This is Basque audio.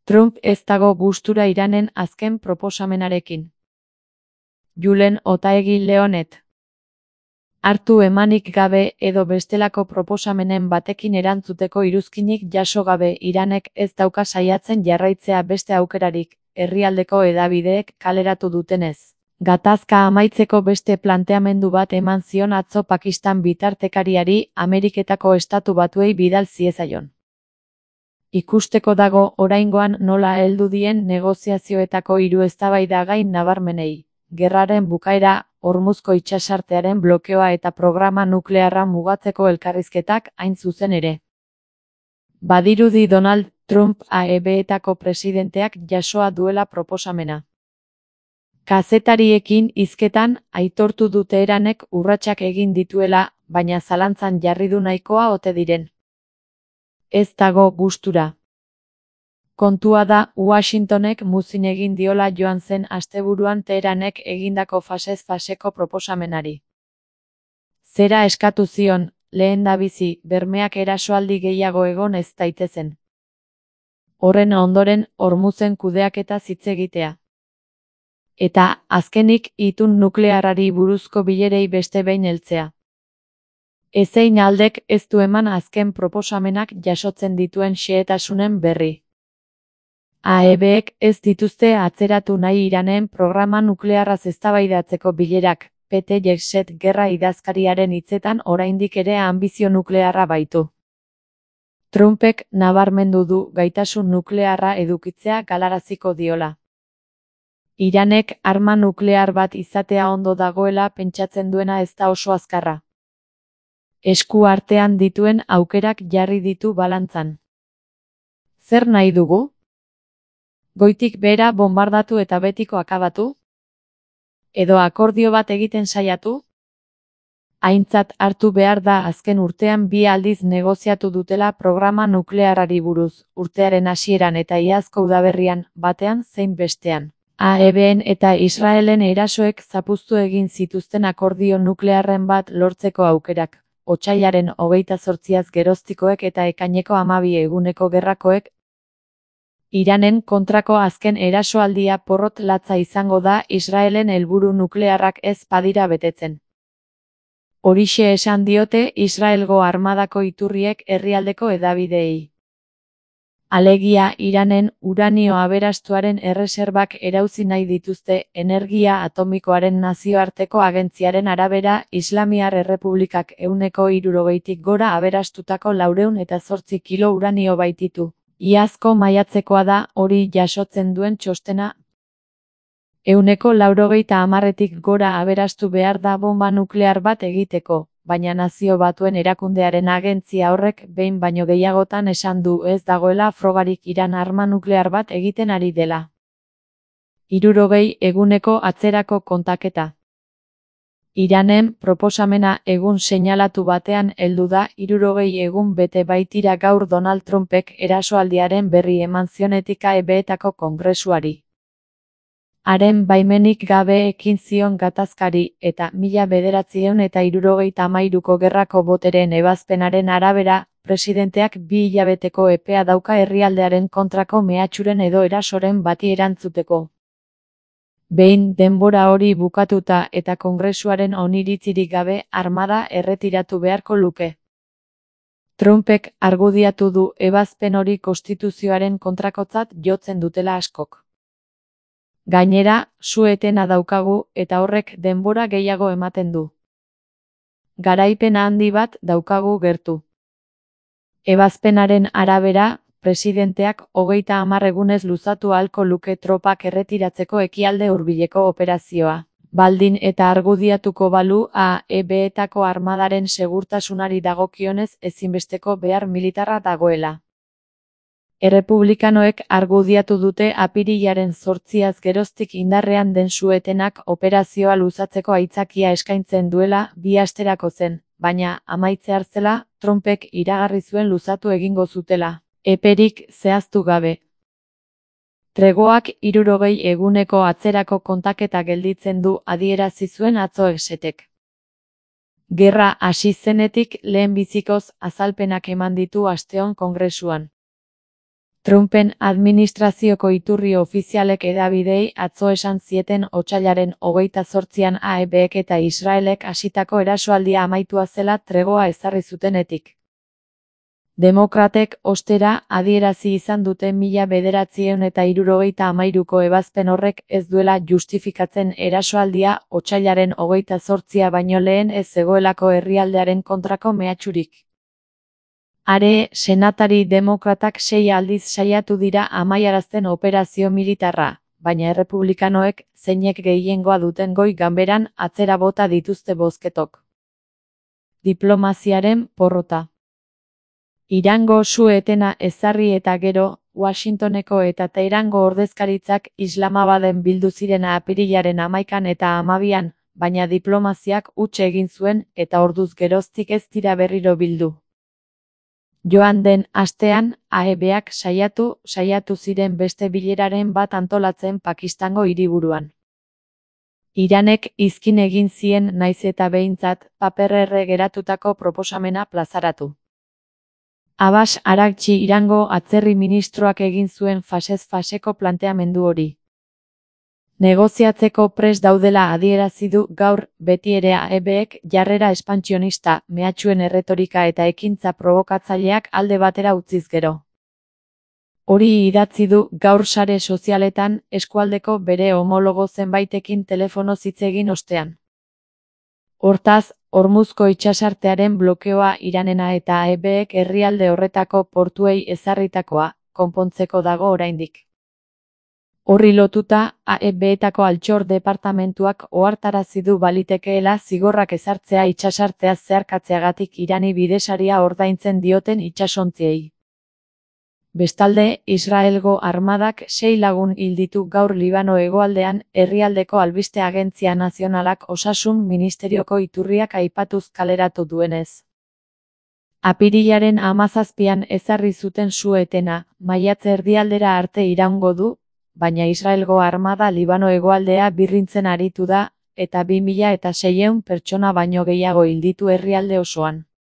Trump ez dago gustura Iranen azken proposamenarekin. Julen Otaegi Leonet. Hartu emanik gabe edo bestelako proposamenen batekin erantzuteko iruzkinik jaso gabe Iranek ez dauka saiatzen jarraitzea beste aukerarik, herrialdeko hedabideek kaleratu dutenez. Gatazka amaitzeko beste planteamendu bat eman zion atzo Pakistan bitartekariari Ameriketako Estatu Batuei bidal ziezaion. Ikusteko dago oraingoan nola heldu dien negoziazioetako hiru eztabaidagai nabarmenei. Gerraren bukaera, Hormuzko itsasartearen blokeoa eta programa nuklearra mugatzeko elkarrizketak hain zuzen ere. Badirudi Donald Trump AEB-etako presidenteak jasoa duela proposamena. Kazetariekin hizketan aitortu du Teheranek urratsak egin dituela, baina zalantzan jarri du nahikoa ote diren. Ez dago gustura. Kontua da Washingtonek muzin egin diola joan zen asteburuan Teheranek egindako fasez faseko proposamenari. Zera eskatu zion, lehendabizi, bermeak erasoaldi gehiago egon ez daitezen. Horren ondoren, Hormuzen kudeaketa hitz egitea. Eta, azkenik, itun nuklearrari buruzko bilerei beste behin heltzea. Ezein aldek ez du eman azken proposamenak jasotzen dituen xehetasunen berri. AEB-ek ez dituzte atzeratu nahi Iranen programa nuklearraz eztabaidatzeko bilerak, Pete Hegseth gerra idazkariaren hitzetan oraindik ere anbizio nuklearra baitu. Trumpek nabarmendu du gaitasun nuklearra edukitzea galaraziko diola. Iranek arma nuklear bat izatea ondo dagoela pentsatzen duena ez da oso azkarra. Esku artean dituen aukerak jarri ditu balantzan. Zer nahi dugu? Goitik behera bombardatu eta betiko akabatu? Edo akordio bat egiten saiatu? Aintzat hartu behar da azken urtean 2 aldiz negoziatu dutela programa nuklearrari buruz, urtearen hasieran eta iazko udaberrian, batean zein bestean. AEB-en eta Israelen erasoek zapuztu egin zituzten akordio nuklearren bat lortzeko aukerak, otsailaren 28az geroztikoek eta ekaineko 12 eguneko gerrakoek. Iranen kontrako azken erasoaldia porrot latza izango da Israelen helburu nuklearrak ez badira betetzen. Horixe esan diote Israelgo armadako iturriek herrialdeko hedabideei. Alegia Iranen uranio aberastuaren erreserbak erauzi nahi dituzte energia atomikoaren nazioarteko agentziaren arabera Islamiar Errepublikak 160tik gora aberastutako 408 kilo uranio baititu. Iazko maiatzekoa da hori jasotzen duen txostena. 190tik gora aberastu behar da bomba nuklear bat egiteko, baina Nazio Batuen Erakundearen agentzia horrek behin baino gehiagotan esan du ez dagoela frogarik Iran arma nuklear bat egiten ari dela. 60 eguneko atzerako kontaketa. Iranen proposamena egun seinalatu batean heldu da 60 egun bete baitira gaur Donald Trumpek erasoaldiaren berri eman zionetik AEB-etako kongresuari. Haren baimenik gabe ekin zion gatazkari eta 1973ko gerrako botereen ebazpenaren arabera, presidenteak 2 hilabeteko epea dauka herrialdearen kontrako mehatxuren edo erasoren bati erantzuteko. Behin denbora hori bukatuta eta kongresuaren oniritzirik gabe armada erretiratu beharko luke. Trumpek argudiatu du ebazpen hori konstituzioaren kontrakotzat jotzen dutela askok. Gainera, su-etena daukagu eta horrek denbora gehiago ematen du. Garaipen handi bat daukagu gertu. Ebazpenaren arabera, presidenteak 30 egunez luzatu ahalko luke tropak erretiratzeko ekialde hurbileko operazioa, baldin eta argudiatuko balu AEB-etako armadaren segurtasunari dagokionez ezinbesteko behar militarra dagoela. Errepublikanoek argudiatu dute apirilaren 8az geroztik indarrean den su-etenak operazioa luzatzeko aitzakia eskaintzen duela 2 asterako zen, baina amaitzear zela Trumpek iragarri zuen luzatu egingo zutela. Eperik zehaztu gabe. Tregoak 60 eguneko atzerako kontaketa gelditzen du adierazi zuen atzo Hegsethek. Gerra hasi zenetik lehenbizikoz azalpenak eman ditu asteon kongresuan. Trumpen administrazioko iturri ofizialek hedabideei atzo esan zieten otsailaren 28an AEBek eta Israelek hasitako erasoaldia amaitua zela tregoa ezarri zutenetik. Demokratek, ostera, adierazi izan dute 1973ko ebazpen horrek ez duela justifikatzen erasoaldia otsailaren 28a baino lehen ez zegoelako herrialdearen kontrako mehatxurik. Are, senatari demokratak 6 aldiz saiatu dira amaiarazten operazio militarra, baina errepublikanoek, zeinek gehiengoa duten goi ganberan, atzera bota dituzte bozketok. Diplomaziaren porrota. Irango su-etena ezarri eta gero, Washingtoneko eta Teherango ordezkaritzak Islamabaden bildu ziren apirilaren 11an eta 12an, baina diplomaziak huts egin zuen eta orduz geroztik ez dira berriro bildu. Joan den astean, AEBak saiatu ziren beste bileraren bat antolatzen Pakistango hiriburuan. Iranek izkin egin zien naiz eta behintzat papererre geratutako proposamena plazaratu. Abbas Araghchi Irango atzerri ministroak egin zuen fasez faseko planteamendu hori. Negoziatzeko prest daudela adierazi du gaur, beti ere AEBek jarrera espantsionista, mehatxuen erretorika eta ekintza probokatzaileak alde batera utziz gero. Hori idatzi du gaur sare sozialetan eskualdeko bere homologo zenbaitekin telefonoz hitz egin ostean. Hortaz, Hormuzko itsasartearen blokeoa Iranena eta AEBek herrialde horretako portuei ezarritakoa, konpontzeko dago oraindik. Horri lotuta, AEBetako altxor departamentuak ohartarazi du balitekeela zigorrak ezartzea itsasartea zeharkatzeagatik Irani bidesaria ordaintzen dioten itsasontziei. Bestalde, Israelgo armadak 6 lagun hil ditu gaur Libano hegoaldean, herrialdeko albiste agentzia nazionalak osasun ministerioko iturriak aipatuz kaleratu duenez. Apirilaren 17an ezarri zuten su-etena, maiatze erdialdera arte iraungo du, baina Israelgo armada Libano hegoaldea birrintzen aritu da, eta 2600 pertsona baino gehiago hil ditu herrialde osoan.